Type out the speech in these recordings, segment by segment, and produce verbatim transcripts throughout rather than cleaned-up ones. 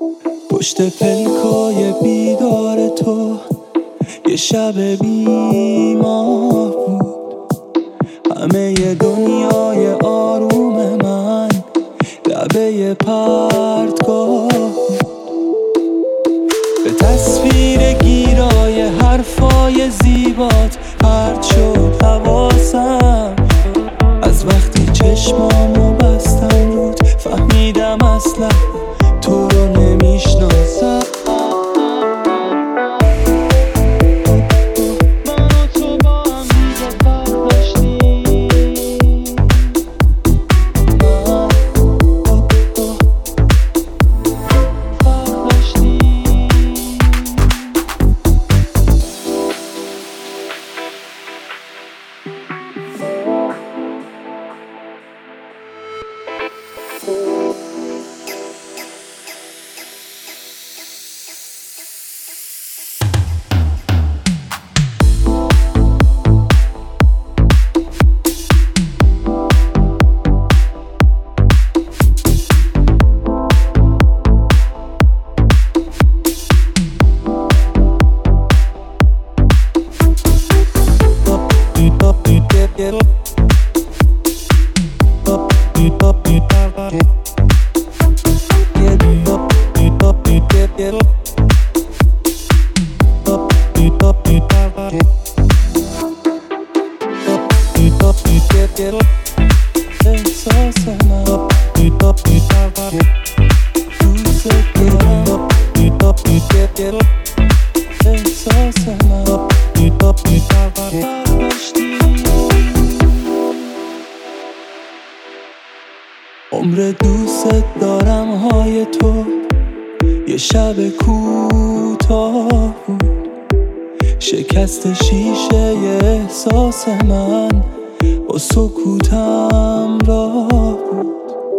پشت پلکای بیدار تو یه شب بیمار بود. همه ی دنیای آروم من لبه پرتگاه بود. به تصویر گیرای حرفای زیبات پرت شد حواسم. از وقتی چشمامو بستم رود فهمیدم اصلا تو رو نمیشناسم. عمر دوست دارم های تو یه شب کوتاه بود. شکست شیشه ی احساس من با سکوتم راه بود.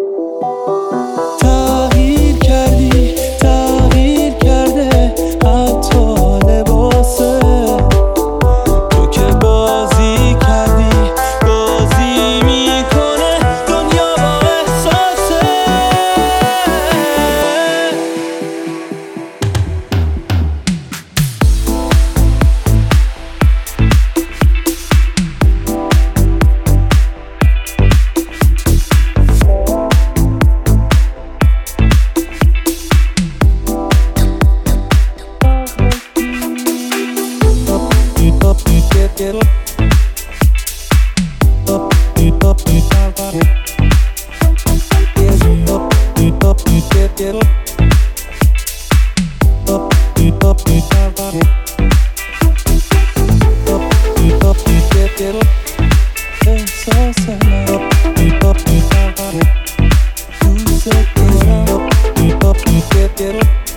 تغییر کردی تغییر کرده حتی لباسه تو که بازی کردی بازی میکنه دنیا با احساسه. Get up, up, get up, get up, get up, get get up, up, get up, get up, up, get up, get get up. احساس من up, get up, get up, دوست دارم up, get up, get get up.